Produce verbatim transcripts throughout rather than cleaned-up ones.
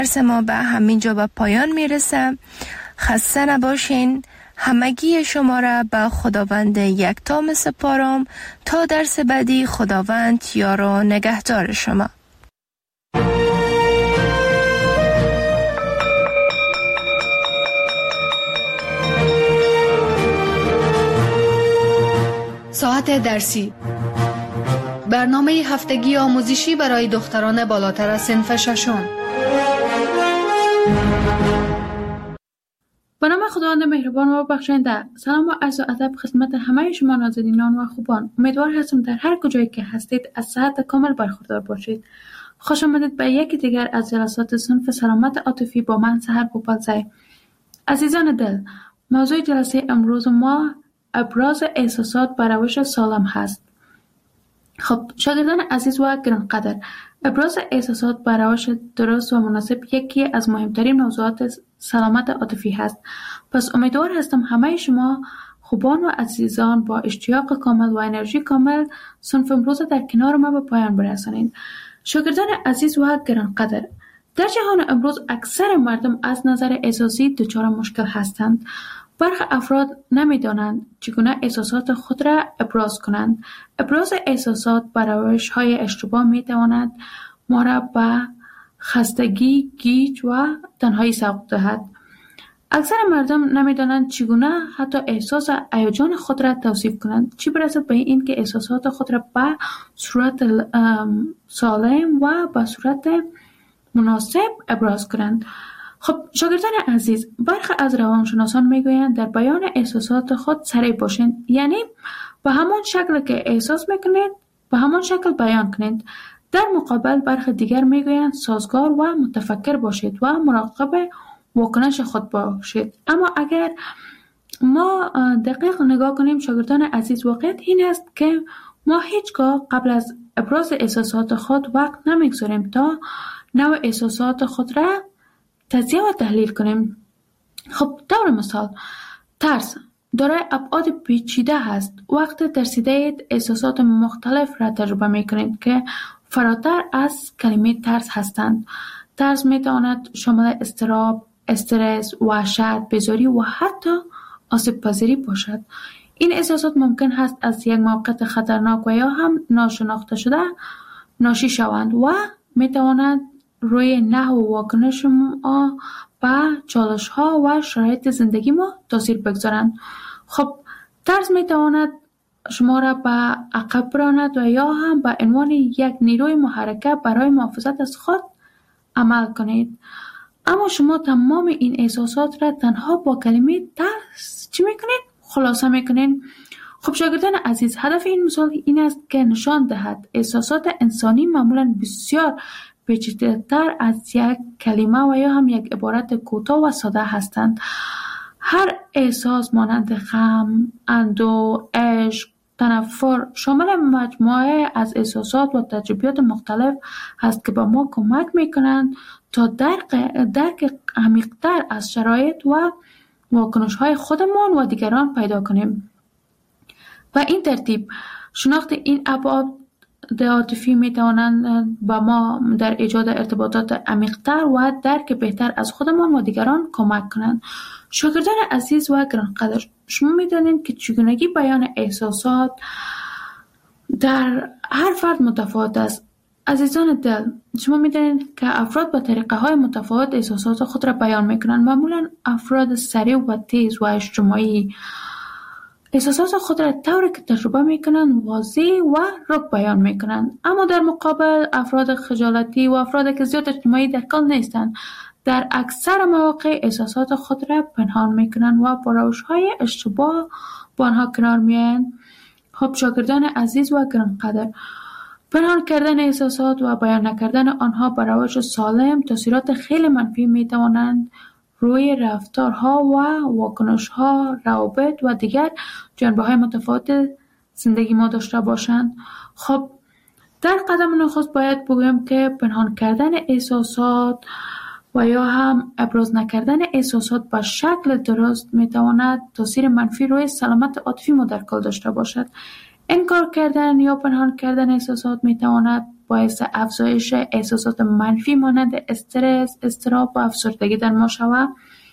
درس ما به همین جا به پایان میرسه. خسته نباشین. همگی شما را به خداوند یکتا می سپارم تا درس بعدی. خداوند یار و نگهدار شما. ساعت درسی، برنامه هفتگی آموزشی برای دختران بالاتر از صنف ششم. به نام خداوند مهربان و بخشنده. سلام و عرض و ادب خدمت همه شما نازنینان و خوبان. امیدوار هستم در هر کجایی که هستید از صحت کامل برخوردار باشید. خوش آمدید به یکی دیگر از جلسات صنف سلامت عاطفی با من سحر بوپالزی. عزیزان دل، موضوع جلسه امروز ما ابراز احساسات بر روش سالم هست. خب شاگردان عزیز و گرانقدر، ابراز احساسات بر روش درست و مناسب یکی از مهمترین موضوعات سلامت عاطفی هست. پس امیدوار هستم همه شما خوبان و عزیزان با اشتیاق کامل و انرژی کامل صنف امروز در کنار ما به پایان برسانید. شاگردان عزیز و گرانقدر، در جهان امروز اکثر مردم از نظر احساسی دچار مشکل هستند. برخی افراد نمی‌دانند چگونه احساسات خود را ابراز کنند. ابراز احساسات بر روش‌های اشتباه می‌تواند ما را به خستگی، گیج و تنهایی سوق دهد. اکثر مردم نمی‌دانند چگونه حتی احساس هیجان خود را توصیف کنند، چه برسد به این که احساسات خود را به صورت سالم و به صورت مناسب ابراز کنند. خب شاگردان عزیز، برخی از روانشناسان میگویند در بیان احساسات خود سریع باشید، یعنی به همان شکل که احساس میکنید به همان شکل بیان کنید. در مقابل برخی دیگر میگویند سازگار و متفکر باشید و مراقب واکنش خود باشید. اما اگر ما دقیق نگاه کنیم شاگردان عزیز، واقعیت این است که ما هیچگاه قبل از ابراز احساسات خود وقت نمیگذاریم تا نوع احساسات خود را تجزیه و تحلیل کنیم. خب طور مثال، ترس دارای ابعاد پیچیده هست. وقتی ترسیدید احساسات مختلف را تجربه می کنید که فراتر از کلمه ترس هستند. ترس می تواند شامل اضطراب، استرس، وحشت، بیزاری و حتی آسیب پذیری باشد. این احساسات ممکن است از یک موقعیت خطرناک و یا هم ناشناخته شده ناشی شوند و می تواند روی نحو و واکنش ما به چالش ها و شرایط زندگی ما تاثیر بگذارند. خب ترس می تواند شما را به عقب براند و یا هم به عنوان یک نیروی محرکه برای محافظت از خود عمل کنید. اما شما تمام این احساسات را تنها با کلمه ترس چی می کنید؟ خلاصه می کنید. خب شاگردان عزیز، هدف این مثال این است که نشان دهد احساسات انسانی معمولا بسیار پیچیده‌تر از یک کلمه و یا هم یک عبارت کوتاه و ساده هستند. هر احساس مانند غم، اندوه، عشق، تنفر شامل مجموعه از احساسات و تجربیات مختلف هست که به ما کمک می‌کنند تا درک درک عمیق‌تر از شرایط و واکنش‌های خودمان و دیگران پیدا کنیم. و این ترتیب شناخت این ابعاد عاطفی می توانند با ما در ایجاد ارتباطات عمیق‌تر و درک بهتر از خودمان و دیگران کمک کنند. شاگردان عزیز و گرانقدر، شما می دانید که چگونگی بیان احساسات در هر فرد متفاوت است. عزیزان دل، شما می دانید که افراد با طریقه های متفاوت احساسات خود را بیان می کنند. معمولا افراد سریع و تیز و اجتماعی احساسات خود را طوری که تجربه میکنند واضح و رک بیان میکنند. اما در مقابل افراد خجالتی و افراد که زیاد اجتماعی در کار نیستند در اکثر مواقع احساسات خود را پنهان میکنند و با روش‌های اشتباه با آنها کنار میآیند. خب شاگردان عزیز و گرانقدر، پنهان کردن احساسات و بیان نکردن آنها با روش سالم تاثیرات خیلی منفی میتوانند روی رفتارها و واکنش‌ها، روابط و دیگر جنبه‌های متفاوت زندگی ما داشته باشند. خب در قدم نخست باید بگویم که پنهان کردن احساسات و یا هم ابراز نکردن احساسات با شکل درست میتواند تاثیر منفی روی سلامت عاطفی ما در کل داشته باشد. انکار کردن یا پنهان کردن احساسات میتواند باعث افزایش احساسات منفی مانند استرس، اضطراب و افسردگی در ما شود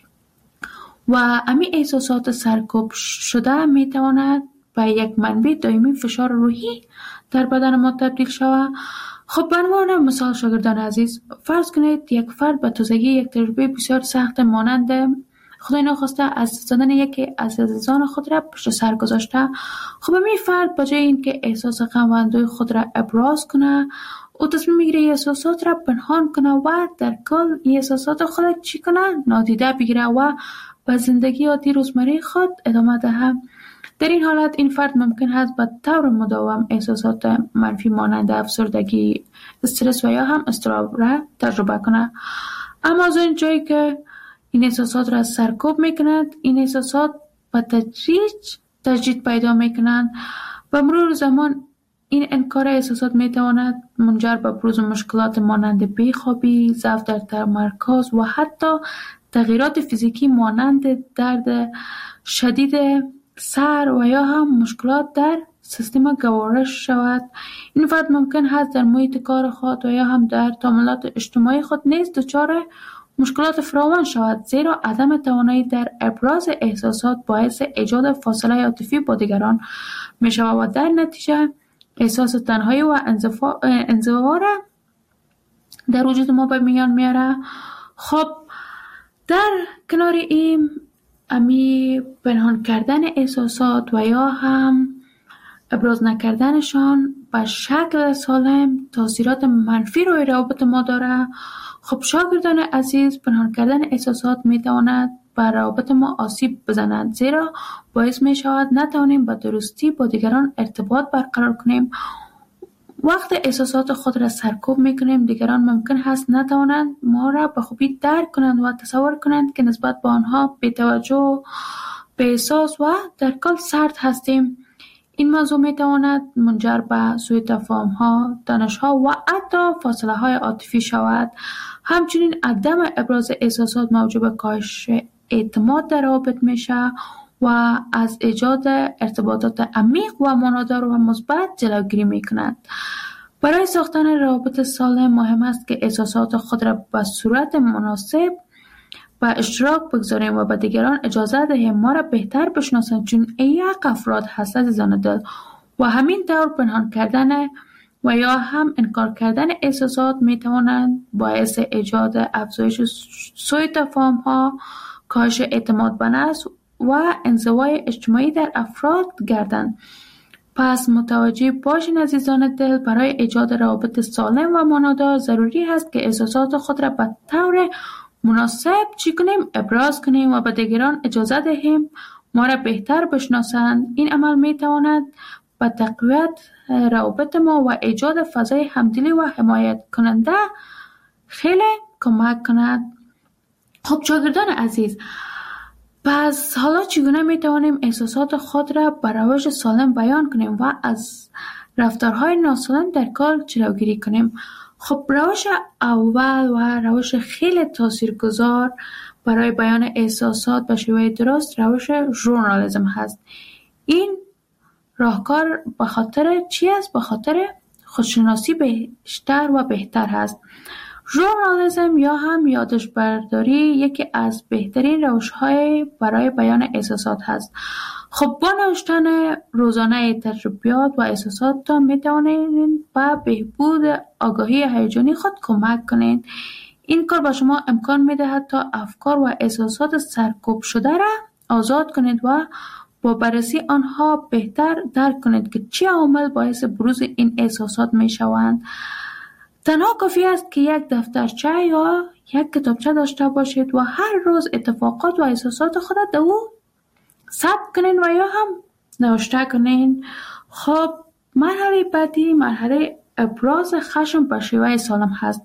و امی احساسات سرکوب شده می تواند به یک منبع دائمی فشار روحی در بدن ما تبدیل شود. خب به عنوان مثال شاگردان عزیز، فرض کنید یک فرد به تازگی یک تجربه بسیار سخت مانند خدای ناخواسته از زدن یکی از عزیزان خود را پشت سر گذاشته. خب این فرد به جای اینکه احساس غم و اندوه خود را ابراز کنه، او تصمیم میگیره احساسات را پنهان کنه و در کل احساسات خود چی کنه؟ نادیده بگیره و به زندگی عادی روزمره خود ادامه دهد. در این حالت این فرد ممکن است به طور مداوم احساسات منفی مانند افسردگی، استرس و یا هم اضطراب را تجربه کنه. اما از این جایی که این احساسات را سرکوب میکنند، این احساسات به تدریج تجدید پیدا میکنند و مرور زمان این انکار احساسات میتواند منجر به بروز مشکلات مانند بیخوابی، ضعف در تمرکز و حتی تغییرات فیزیکی مانند درد شدید سر و یا هم مشکلات در سیستم گوارش شود. این فرد ممکن است در محیط کار خود و یا هم در تعاملات اجتماعی خود نیز دچار مشکلات فراوان شود، زیرا عدم توانایی در ابراز احساسات باعث ایجاد فاصله عاطفی با دیگران می شود و در نتیجه احساس تنهایی و انزوا را در وجود ما به میان میاره. خب در کنار این امی پنهان کردن احساسات و یا هم ابراز نکردنشان به شکل سالم تاثیرات منفی روی روابط ما داره. خب شاگردان عزیز، پنهان کردن احساسات میتواند بر روابط ما آسیب بزند، زیرا باعث می شود نتوانیم به درستی با دیگران ارتباط برقرار کنیم. وقت احساسات خود را سرکوب میکنیم، دیگران ممکن هست نتوانند ما را به خوبی درک کنند و تصور کنند که نسبت به آنها بی‌توجه، بی‌احساس و در کل سرد هستیم. این موضوع میتواند منجر به سوء تفاهم‌ها، تنش‌ها و حتی فاصله‌های عاطفی شود. همچنین عدم ابراز احساسات موجب کاهش اعتماد در روابط میشه و از ایجاد ارتباطات عمیق و معنادار و مثبت جلوگیری میکند. برای ساختن روابط سالم مهم است که احساسات خود را به صورت مناسب به اشتراک بگذاریم و به دیگران اجازه دهیم ما را بهتر بشناسند، چون یک افراد هست عزیزان دل و همین طور پنهان کردن و یا هم انکار کردن احساسات میتوانند باعث ایجاد افزایش سوء تفاهم‌ها، کاهش اعتماد به نفس و انزوای اجتماعی در افراد گردند. پس متوجه باشین عزیزان دل، برای ایجاد روابط سالم و معنادار ضروری است که احساسات خود را به طور مناسب چی کنیم؟ ابراز کنیم و به دیگران اجازه دهیم ما را بهتر بشناسند. این عمل میتواند به تقویت روابط ما و ایجاد فضای همدلی و حمایت کننده خیلی کمک کند. خب شاگردان عزیز، پس حالا چگونه میتوانیم احساسات خود را به روش سالم بیان کنیم و از رفتارهای ناسالم در کار جلوگیری کنیم؟ خب روش اول و روش خیلی تاثیرگذار برای بیان احساسات به شیوه درست روش ژورنالیسم هست. این راهکار به خاطر چی است؟ به خاطر خودشناسی بیشتر و بهتر هست. ژورنالیسم یا هم یادداشت برداری یکی از بهترین روش‌های برای بیان احساسات هست. خب با نوشتن روزانه تجربیات و احساساتتان میتوانید به بهبود آگاهی هیجانی خود کمک کنید. این کار به شما امکان میدهد تا افکار و احساسات سرکوب شده را آزاد کنید و با بررسی آنها بهتر درک کنید که چه عوامل باعث بروز این احساسات میشوند. تنها کافی است که یک دفترچه یا یک کتابچه داشته باشید و هر روز اتفاقات و احساسات خود در او ثبت کنین و یا هم نوشته کنین. خب مرحله بعدی مرحله ابراز خشم به شیوه سالم هست.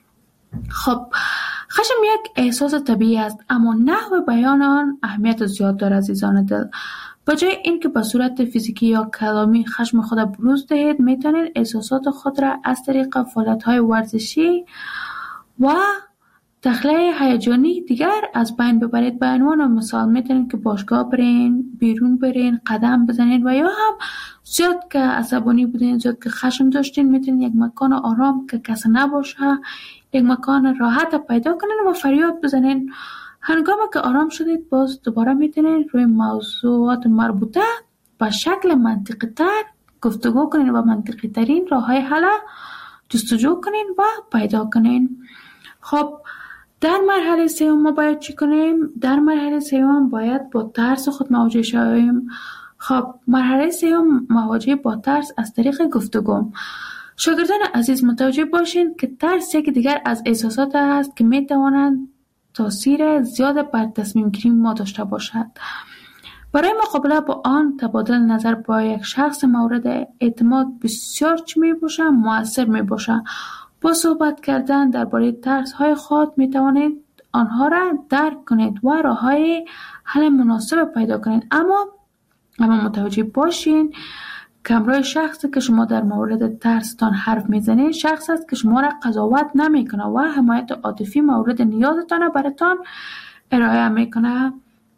خب خشم یک احساس طبیعی است، اما نحو بیان آن اهمیت زیاد دارد عزیزان دل. به جای اینکه به صورت فیزیکی یا کلامی خشم خود بروز دهید، میتونید احساسات خود را از طریق فعالیت‌های ورزشی و دخله هیجانی دیگر از بین ببرید. به عنوان مثال میتونید که باشگاه برین، بیرون برین، قدم بزنید و یا هم زیاد که عصبانی بودین، زیاد که خشم داشتین، میتونید یک مکان آرام که کسی نباشه، یک مکان راحت پیدا کنین و فریاد بزنین. هنگامی که آرام شدید باز دوباره میتونید روی موضوعات مربوطه به شکل منطقی تر گفتگو کنین و منطقی ترین راه های حل جستجو کنین و پیدا کنین. خب در مرحله سوم ما باید چی کنیم؟ در مرحله سوم باید با ترس خود مواجه شویم. خب مرحله سوم مواجهه با ترس از طریق گفتگو. شاگردان عزیز متوجه باشین که ترس یک دیگر از احساسات است که میتوانند تاثیر زیاد بر تصمیم گیری ما داشته باشد. برای مقابله با آن تبادل نظر با یک شخص مورد اعتماد بسیار چی می باشه؟ مؤثر می باشه. با صحبت کردن درباره ترس های خود می توانید آنها را درک کنید و راه های حل مناسب پیدا کنید. اما اما متوجه باشین که همراه شخصی که شما در مورد ترستان حرف میزنید شخص است که شما را قضاوت نمی کنه و حمایت عاطفی مورد نیازتان براتان ارائه میکنه.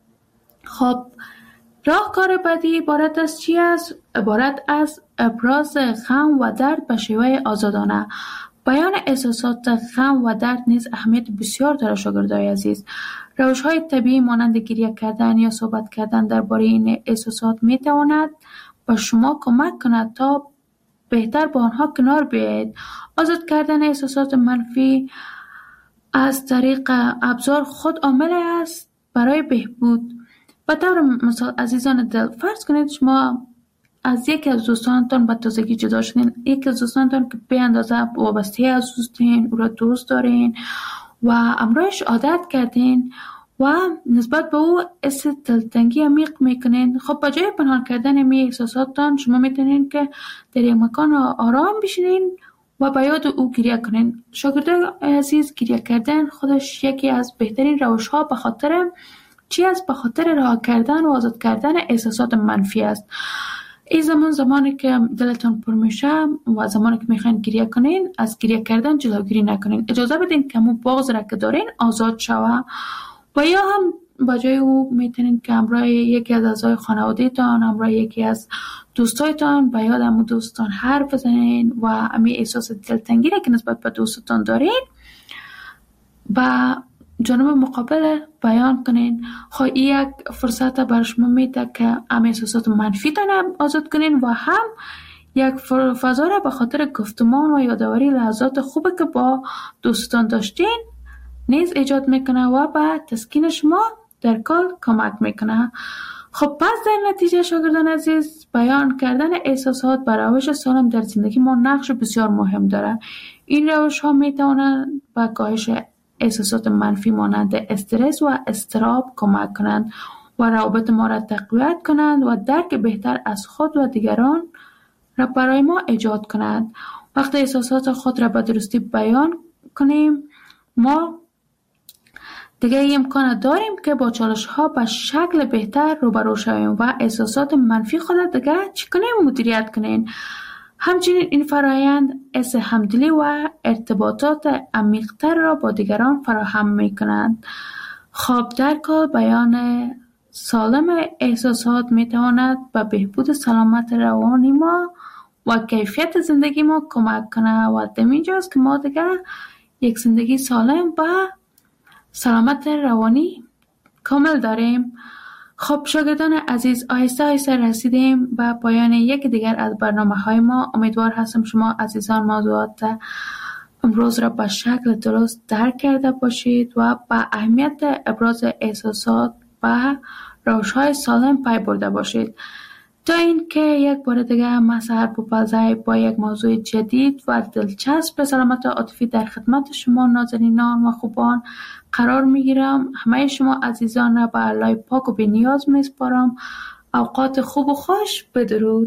خب راهکار بعدی عبارت از چی است؟ عبارت از ابراز غم و درد به شیوه آزادانه. بیان احساسات غم و درد نیز اهمیت بسیار دارد شاگردای عزیز. روش‌های طبیعی مانند گریه کردن یا صحبت کردن درباره این احساسات میتواند به شما کمک کند تا بهتر با آنها کنار بیایید. آزاد کردن احساسات منفی از طریق ابزار خود عامل است برای بهبود. به طور مثال عزیزان دل، فرض کنید شما از یکی از دوستانتان به تازگی جدا شدین، یکی از دوستانتان که به اندازه وابسته از دوستین، او را دوست دارین و امروزش عادت کردین و نسبت به او حس دلتنگی عمیق میکنین. خب به جای پنهان کردن می احساساتتان شما میتونین که در یک مکان آرام بشینین و به یاد او گریه کنین. شاگردای عزیز، گریه کردن خودش یکی از بهترین روش ها به خاطر چی است؟ به خاطر رها کردن و آزاد کردن احساسات منفی است. این زمان زمانی که دلتان پر میشه و زمانی که میخواین گریه کنین از گریه کردن جلوگیری نکنین. اجازه بدین که همون بغض را که دارین آزاد شوه و یا هم با جای او میتونین که همراه یکی از اعضای خانواده تان، همراه یکی از دوستایتان به یاد همون دوستان حرف بزنین و همین احساس دلتنگی را که نسبت به دوستتان دارین با جانب مقابل بیان کنین. خب این یک فرصت برای شما میده که هم احساسات منفی تان آزاد کنین و هم یک فضا را به خاطر گفتمان و یادآوری لحظات خوبی که با دوستان داشتین نیز ایجاد میکنه و به تسکین شما در کل کمک میکنه. خب پس در نتیجه شاگردان عزیز، بیان کردن احساسات بر روش سالم در زندگی ما نقش بسیار مهم داره. این روش ها میتونن به کاهش احساسات منفی مانند استرس و اضطراب کمک کنند و روابط ما را تقویت کنند و درک بهتر از خود و دیگران را برای ما ایجاد کنند. وقتی احساسات خود را به درستی بیان کنیم ما دیگه این امکان داریم که با چالش ها به شکل بهتر روبرو شویم و احساسات منفی خود دیگه چی کنیم مدیریت کنیم. همچنین این فرایند حس همدلی و ارتباطات عمیق‌تر را با دیگران فراهم می‌کنند. خب در کل بیان سالم احساسات می‌تواند به بهبود سلامت روانی ما و کیفیت زندگی ما کمک کنه و همینجاست که ما دیگه یک زندگی سالم و سلامت روانی کامل داریم. خب شاگردان عزیز، آهسته آهسته رسیدیم به پایان یک دیگر از برنامه های ما. امیدوار هستم شما عزیزان موضوعات امروز را به شکل درست درک کرده باشید و به اهمیت ابراز احساسات و روش های سالم پی برده باشید. تا اینکه یک بار دیگه من سحر پوپلزی با یک موضوع جدید و دلچسب به سلامت عاطفی در خدمت شما نازنینان و خوبان قرار میگیرم. همه شما عزیزان را به الله پاک و بی نیاز میسپارم. اوقات خوب و خوش. بدرود.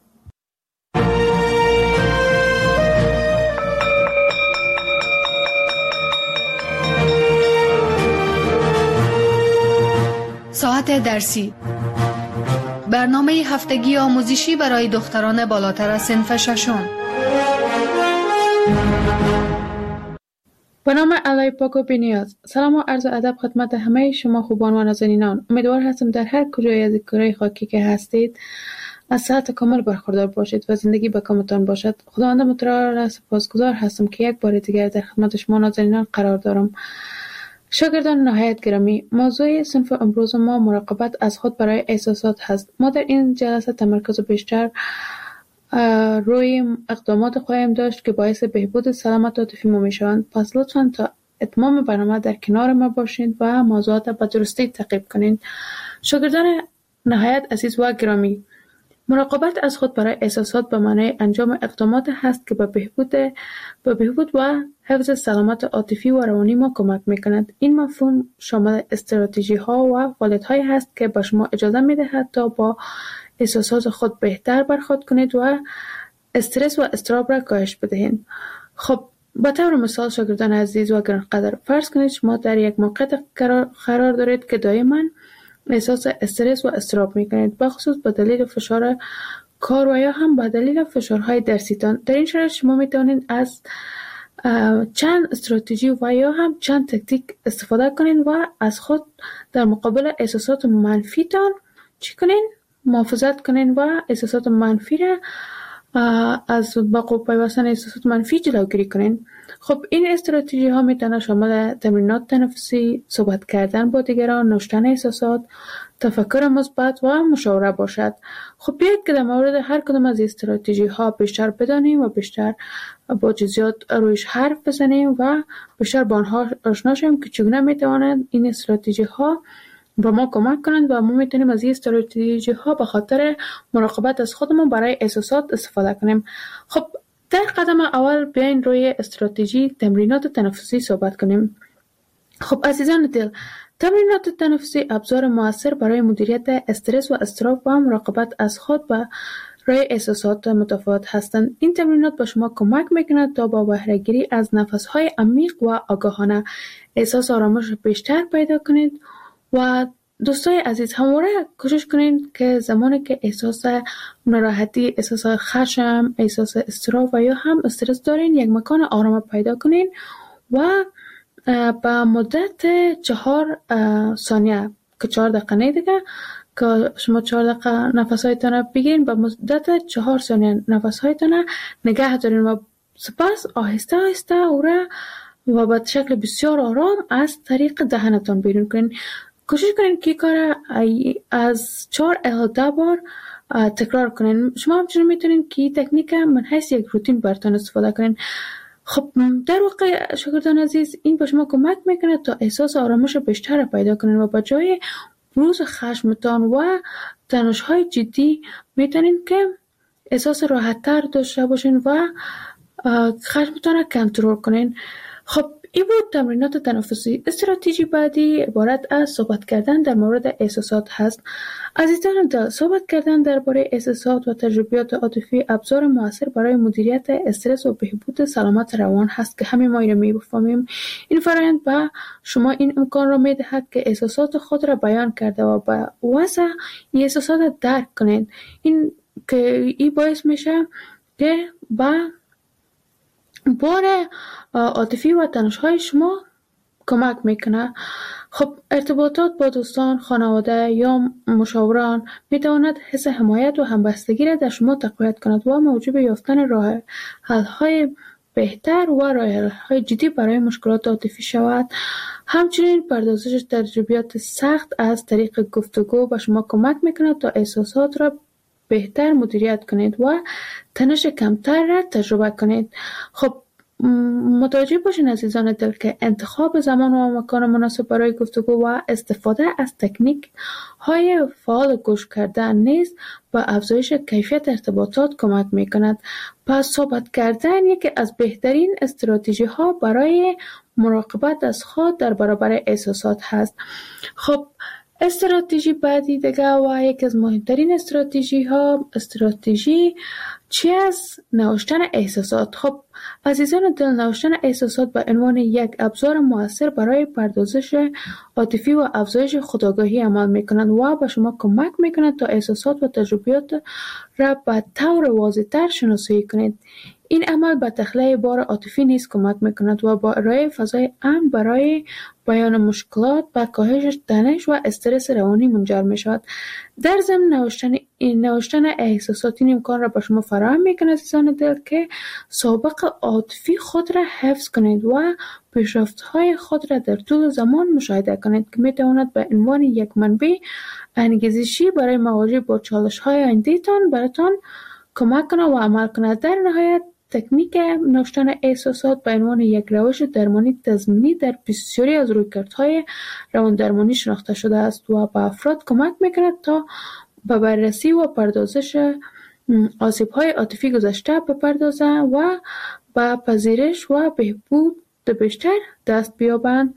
ساعت درسی، برنامه هفتگی آموزشی برای دختران بالاتر از صنف ششم. به نام الهی پاک و بی‌نیاز. سلام و عرض ادب خدمت همه شما خوبان و نازنینان. امیدوار هستم در هر کجای از کره خاکی که هستید از صحت کامل برخوردار باشید و زندگی به کامتان باشد. خداوند متعال را سپاسگزار هستم که یک بار دیگر در خدمت شما نازنینان قرار دارم. شاگردان نهایت گرامی، موضوع صنف امروز ما مراقبت از خود برای احساسات هست. ما در این جلسه تمرکز بیشتر روی اقدامات خواهیم داشت که باعث بهبود سلامت عاطفی ما میشوند. پس لطفاً تا اتمام برنامه در کنار ما باشید و موضوعات به درستی تعقیب کنید. شاگردان نهایت عزیز و گرامی، مراقبت از خود برای احساسات به معنای انجام اقدامات هست که به بهبود به بهبود و حفظ سلامت عاطفی و روانی ما کمک می‌کند. این مفهوم شامل استراتژی‌ها و فعالیت‌هایی هست که به شما اجازه می‌دهد تا با احساسات خود بهتر برخورد کنید و استرس و اضطراب را کاهش بدهید. خب به طور مثال شاگردان عزیز و گرانقدر، فرض کنید شما در یک موقعیت قرار دارید که دائما احساس استرس و اضطراب می‌کنید، به خصوص به دلیل فشار کار و یا هم به دلیل فشارهای درسیتان. در این شرایط شما می‌توانید از چند استراتژی و یا هم چند تکتیک استفاده کنید و از خود در مقابل احساسات منفیتان چی کنید؟ محافظت کنین و احساسات منفی را از بقا پیوستن احساسات منفی جلوگیری کنین. خب این استراتژی ها میتونه شامل تمرینات تنفسی، صحبت کردن با دیگران، نوشتن احساسات، تفکر مثبت و مشاوره باشد. خب بیایید که در مورد هر کدام از استراتژی ها بیشتر بدانیم و بیشتر با جزئیات رویش حرف بزنیم و بیشتر با آنها آشنا شویم که چگونه میتوانند این استراتژی ها با ما کمک کنند و ما میتونیم از این استراتژی ها به خاطر مراقبت از خودمون برای احساسات استفاده کنیم. خب در قدم اول بیاین روی استراتژی تمرینات تنفسی صحبت کنیم. خب عزیزان دل، تمرینات تنفسی ابزار موثر برای مدیریت استرس و اضطراب و مراقبت از خود و روی احساسات متفاوت هستند. این تمرینات به شما کمک میکند تا با بهره گیری از نفس‌های عمیق و آگاهانه احساس آرامش بیشتر پیدا کنید. و دوستای عزیز، همواره کوشش کنید که زمانی که احساس ناراحتی، احساس خشم، احساس اضطراب و یا هم استرس دارین، یک مکان آرام پیدا کنین و با مدت چهار ثانیه که چهار دقیقه نه دیگه که شما چهار دقیقه نفس‌هایتان را بگیرین، با مدت چهار ثانیه نفس‌هایتان را نگه دارین و سپس آهسته آهسته او را و به شکل بسیار آرام از طریق دهنتان بیرون کنین. کوشش کنین که کار از چهار الی ده بار تکرار کنین. شما همچنین میتونین که تکنیک من حیث یک روتین براتون استفاده کنین. خب در واقع شاگردان عزیز، این به شما کمک میکنه تا احساس آرامش بیشتر پیدا کنین و با جای بروز خشمتان و تنش‌های جدی میتونین که احساس راحت‌تر داشته باشین و خشمتان را کنترل کنین. خب این بود تمرینات تنفسی. استراتژی بعدی عبارت از صحبت کردن در مورد احساسات هست. عزیزان دل، صحبت کردن درباره احساسات و تجربیات عاطفی ابزار موثر برای مدیریت استرس و بهبود سلامت روان هست که همه ما این را می‌فهمیم. این فرآیند به شما این امکان را می‌دهد که احساسات خود را بیان کرده و با وضع این احساسات درک کنید. این که این باعث میشه که با بار عاطفی و تنش‌های شما کمک میکنه. خب ارتباطات با دوستان، خانواده یا مشاوران میتواند حس حمایت و همبستگی را در شما تقویت کند و موجب یافتن راه حل‌های بهتر و راه حل‌های جدی برای مشکلات عاطفی شود. همچنین پردازش تجربیات سخت از طریق گفتگو به شما کمک میکند تا احساسات را بهتر مدیریت کنید و تنش کمتر را تجربه کنید. خب متوجه باشین عزیزان دل که انتخاب زمان و مکان مناسب برای گفتگو و استفاده از تکنیک های فعال گوش کردن نیز با افزایش کیفیت ارتباطات کمک می کند. پس صحبت کردن یکی از بهترین استراتژی ها برای مراقبت از خود در برابر احساسات هست. خب استراتژی بعدی دیگه و یکی از مهمترین استراتژی ها استراتژی چی از نوشتن احساسات. خب عزیزان دل، نوشتن احساسات به عنوان یک ابزار موثر برای پردازش عاطفی و افزایش خودآگاهی عمل میکنند و به شما کمک میکنند تا احساسات و تجربیات را به طور واضح‌تر شناسایی کنید. این عمل به تخلیه بار عاطفی نیز کمک میکند و با ارائه فضای امن برای بیان مشکلات به کاهش تنش و استرس روانی منجر می شود. در ضمن نوشتن نوشتن احساسات این امکان را به شما فراهم میکند عزیزان دل که سابقه عاطفی خود را حفظ کنید و پیشرفت‌های خود را در طول زمان مشاهده کنید که میتواند به عنوان یک منبع انگیزشی برای مواجهه با چالش‌های آینده‌تان براتان کمک کنه و عمل کنه. در نهایت تکنیک نوشتن احساسات به عنوان یک روش درمانی تضمینی در بسیاری از رویکردهای روان درمانی شناخته شده است و به افراد کمک میکند تا به بررسی و پردازش آسیب‌های عاطفی گذشته بپردازند و به پذیرش و بهبود بیشتر دست بیابند.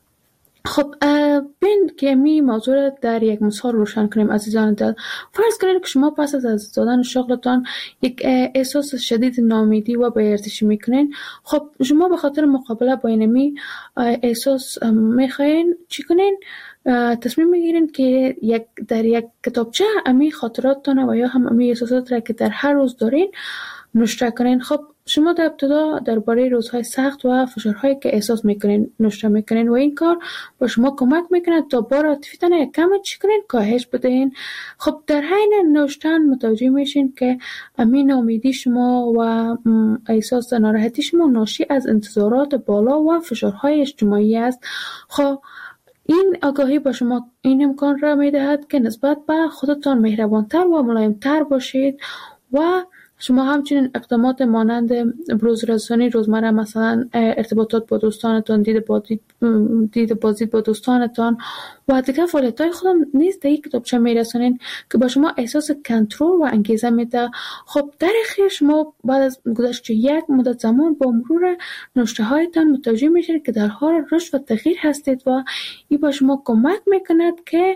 خب بین که می موضوع را در یک مثال روشن کنیم عزیزان دل. فرض کنید که شما پس از از دادن شغلتان یک احساس شدید ناامیدی و بی‌ارزشی میکنین. خب شما به خاطر مقابله با اینمی احساس میخواین چی کنین؟ تصمیم میگیرین که یک در یک کتابچه امی خاطراتتان و یا هم امی احساسات را که در هر روز دارین نوشته کنین. خب شما در ابتدا درباره روزهای سخت و فشارهایی که احساس میکنین نوشته میکنین و این کار با شما کمک میکنه تا بار عاطفیتان یک کم چی کنین کاهش بدهین. خب در حین نوشتن متوجه میشین که امین امیدی شما و احساس ناراحتی شما ناشی از انتظارات بالا و فشارهای اجتماعی است. خب این آگاهی با شما این امکان را میدهد که نسبت به خودتان مهربانتر و ملایمتر باشید و شما همچنین اقدامات مانند بروزرسانی روزمره، مثلا ارتباطات با دوستانتان، دید بازدید دید بازدید با دوستانتان و دیگر فعالیت‌های خودم نیز در یک کتابچه میرسانین که با شما احساس کنترل و انگیزه میده. خب در اخیر شما بعد از گذشت یک مدت زمان با مرور نوشته هایتان متوجه میشید که در حال رشد و تغییر هستید و این با شما کمک میکند که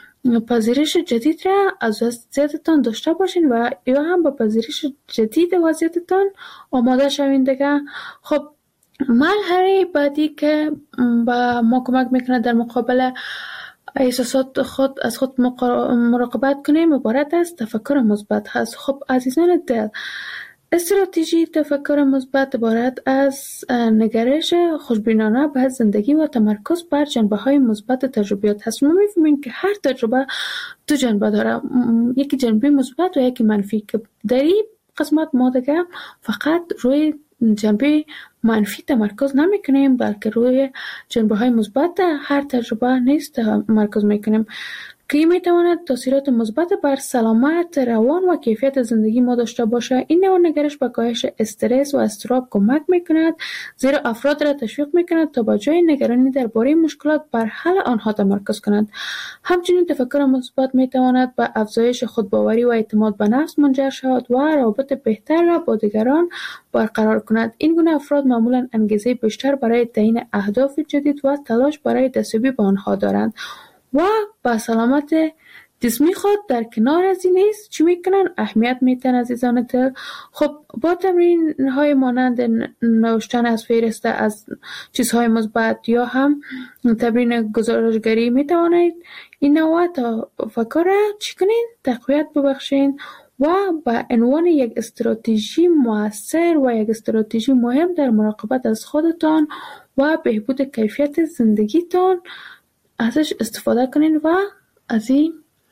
پذیرش جدید را از وضعیتتان داشته باشین و یا هم با پذیرش جدید وضعیتتان آماده شوین دیگه. خب مرحله بعدی که با ما کمک میکنه در مقابل احساسات خود از خود مراقبت کنیم عبارت از تفکر مثبت هست. خب عزیزان دل، استراتژی تفکر مثبت عبارت از نگرش خوشبینانه به زندگی و تمرکز بر جنبه‌های مثبت تجربیات هست. ما می‌فهمیم که هر تجربه دو جنبه داره، یکی جنبه مثبت و یکی منفی، که در این قسمت ما دیگه فقط روی جنبه منفی تمرکز نمی‌کنیم بلکه روی جنبه‌های مثبت هر تجربه نیز تمرکز می‌کنیم که این میتواند تاثیرات مثبت بر سلامت روان و کیفیت زندگی ما داشته باشه. این نوع نگرش به کاهش استرس و اضطراب کمک میکند، زیرا افراد را تشویق میکند تا با جای نگرانی درباره مشکلات بر حل آنها تمرکز کنند. همچنین تفکر مثبت میتواند به افزایش خودباوری و اعتماد به نفس منجر شود و روابط بهتر را با دیگران برقرار کند. این گونه افراد معمولا انگیزه بیشتر برای تعیین اهداف جدید و تلاش برای دستیابی به آنها دارند و با سلامت جسمی خود در کنار از این نیز چی میکنن؟ اهمیت میتن عزیزان دل. خب با تمرین های مانند نوشتن از فهرست از چیزهای مثبت یا هم تمرین گزارشگری میتوانید این نوع تفکر را چی کنین؟ تقویت ببخشین و به عنوان یک استراتژی مؤثر و یک استراتژی مهم در مراقبت از خودتان و بهبود کیفیت زندگیتان ازش استفاده کنین و از این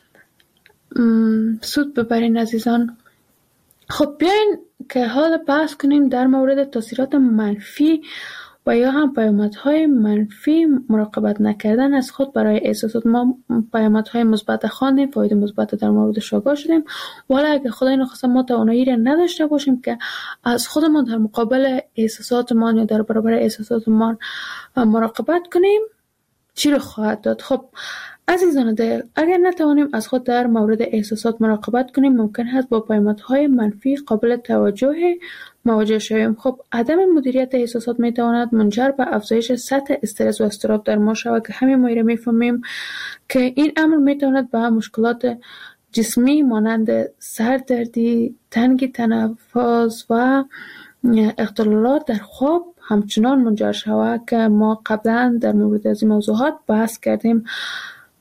سود ببرین عزیزان. خب بیاین که حال بحث کنیم در مورد تاثیرات منفی و یا هم پیامدهای منفی مراقبت نکردن از خود برای احساسات. ما پیامدهای مثبت خواندیم، فواید مثبت در موردش آگاه شدیم، ولی اگه خدای نخواسته ما توانایی را نداشته باشیم که از خودمان در مقابل احساساتمان یا در برابر احساساتمان مراقبت کنیم، چی رو خواهد داد؟ خب عزیزان دل، اگر نتوانیم از خود در مورد احساسات مراقبت کنیم، ممکن است با پیامدهای منفی قابل توجه مواجه شویم. خب عدم مدیریت احساسات میتواند منجر به افزایش سطح استرس و اضطراب در ما شود که همین ما را میفهمیم که این امر میتواند به مشکلات جسمی مانند سردردی، تنگی تنفس و اختلالات در خواب همچنان منجر شود که ما قبلا در مورد از این موضوعات بحث کردیم.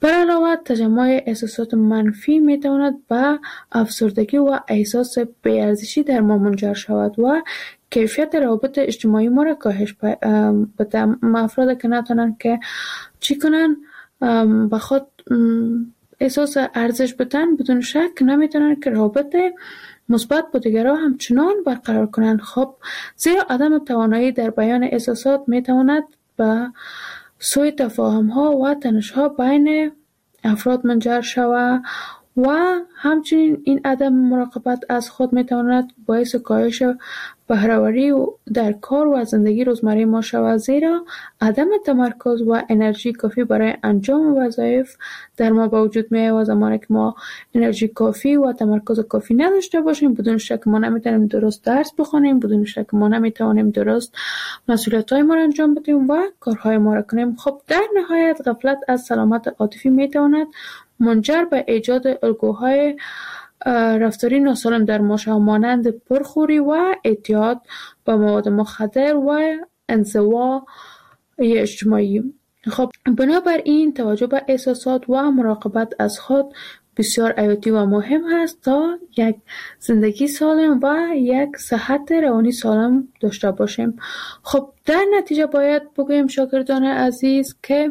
بر علاوه تجمع احساسات منفی می تواند به افسردگی و احساس بی‌ارزشی در ما منجر شود و کیفیت روابط اجتماعی ما را کاهش بده. افراد که نتونن که چی کنن به خود احساس ارزش بدن، بدون شک نمیتونن که روابط مثبت با دیگران همچنان برقرار کنند. خب زیرا عدم توانایی در بیان احساسات میتواند به سوء تفاهم ها و تنش ها بین افراد منجر شود و همچنین این عدم مراقبت از خود میتواند باعث کاهش بهره‌وری در کار و زندگی روزمره ما شود، زیرا عدم تمرکز و انرژی کافی برای انجام وظایف در ما به وجود میاد و زمانی که ما انرژی کافی و تمرکز کافی نداشته باشیم، بدون شک ما نمیتونیم درست درس بخونیم، بدون شک ما نمیتونیم درست مسئولیت‌های ما را انجام بدیم و کارهای ما را کنیم. خب در نهایت غفلت از سلامت عاطفی میتواند منجر به ایجاد الگوهای رفتاری ناسالم در ما شود، مانند پرخوری و اعتیاد به مواد مخدر و انزوا اجتماعی. خب بنابراین توجه به احساسات و مراقبت از خود بسیار حیاتی و مهم است تا یک زندگی سالم و یک صحت روانی سالم داشته باشیم. خب در نتیجه باید بگویم شاگردان عزیز که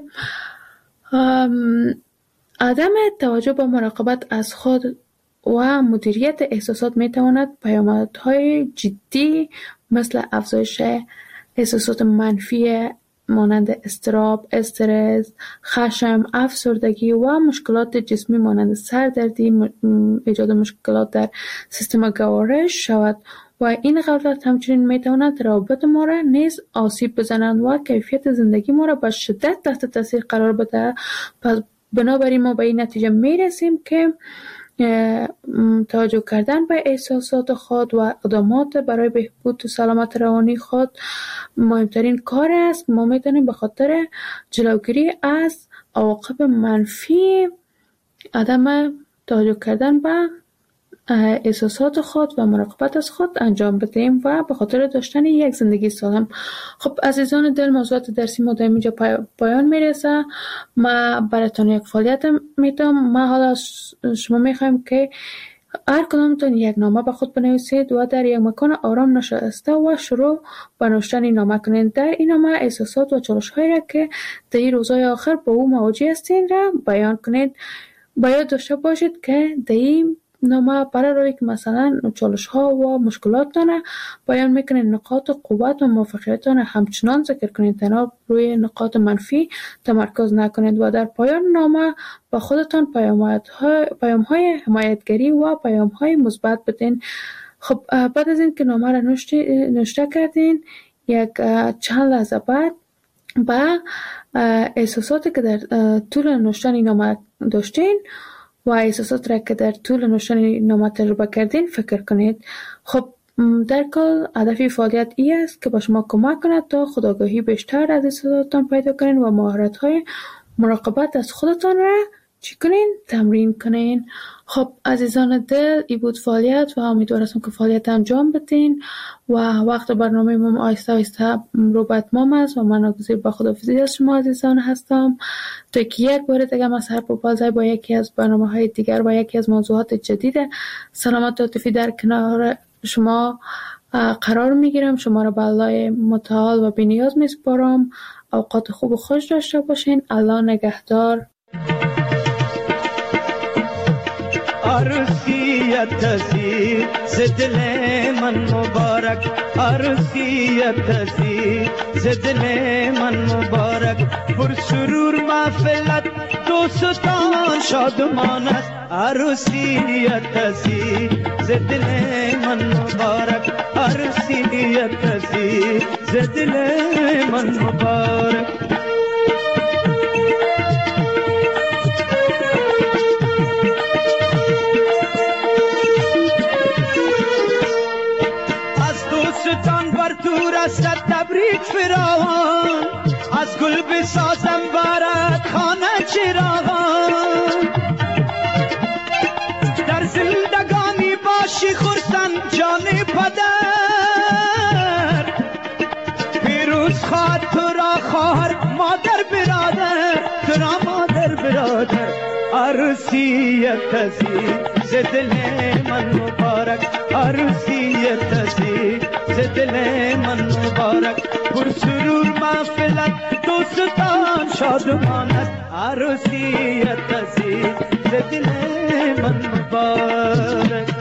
عدم توجه به مراقبت از خود و مدیریت احساسات میتواند پیامدهای جدی مثل افزایش احساسات منفی مانند اضطراب، استرس، خشم، افسردگی و مشکلات جسمی مانند سردردی، ایجاد مشکلات در سیستم گوارش شود و این غفلت همچنین میتواند روابط ما را نیز آسیب بزنند و کیفیت زندگی ما را به شدت تحت تاثیر قرار بده. پس بنابراین ما به این نتیجه میرسیم که توجه کردن به احساسات خود و اقدامات برای بهبود و سلامت روانی خود مهمترین کار است. ما میتونیم به خاطر جلوگیری از عواقب منفی عدم توجه کردن به احساسات خود و مراقبت از خود انجام بدهیم و به خاطر داشتن یک زندگی سالم. خب عزیزان دل، موضوعات درسی ما در اینجا پایان میرسه. ما براتون یک فعالیت میدم. ما حالا شما میخوایم که هر کدامتون یک نامه به خود بنویسید و در یک مکان آرام نشسته و شروع به نوشتن این نامه کنید. در این نامه احساسات و چالش‌هایی را که در این روزهای آخر با او مواجه هستین را بیان کنید. باید داشته باشید که در این نامه برای روی که مثلا چالش ها و مشکلات دانه بیان میکنید، نقاط قوت و موفقیت دانه همچنان ذکر کنید، تنها روی نقاط منفی تمرکز نکنید و در پایان نامه با خودتان پیام های حمایتگری و پیام های مثبت بدین. خب بعد از این که نامه را نوشته کردین، یک چند لحظه بعد با احساساتی که در طول نوشتن نامه داشتین و احساسات را که در طول نوشتن نامه تجربه کردین فکر کنید. خب در کل هدف فعالیت ای است که با شما کمک کند تا خودآگاهی بیشتر از احساساتتان پیدا کنین و مهارت‌های مراقبت از خودتان را چی کنین؟ تمرین کنین. خب عزیزان دل، ای بود فعالیت و امیدوار هستم که فعالیت انجام بدین و وقت برنامه ما آیسته آیسته رو به اتمام است و من ناگزیر با خداحافظی از شما عزیزان هستم تا که یک بار دیگه ما سر بپازای با یکی از برنامه‌های دیگر و یکی از موضوعات جدید سلامت عاطفی در کنار شما قرار میگیرم. شما را به الله متعال و بی‌نیاز میسپارم. اوقات خوب و خوش داشته باشین. الله نگهدار. عروسیت سی زدل من مبارک، عروسیت سی زدل من مبارک، پر سرور محفلت دوستان شادمان است. عروسیت سی زدل من مبارک، عروسیت سی زدل من مبارک. رسد تبریک فراوان، از گل بسازم برات خانه چراغان، در زندگانی باشی خرسند جان پدر، پیروز خواهد تو را خواهر مادر برادر، تو را مادر برادر. عروسیت ازی ز دل من مبارک عروسیت ازی ز دل من مبارک پر سرور محفلت دوستان شادمانت عروسیت ازی ز دل من مبارک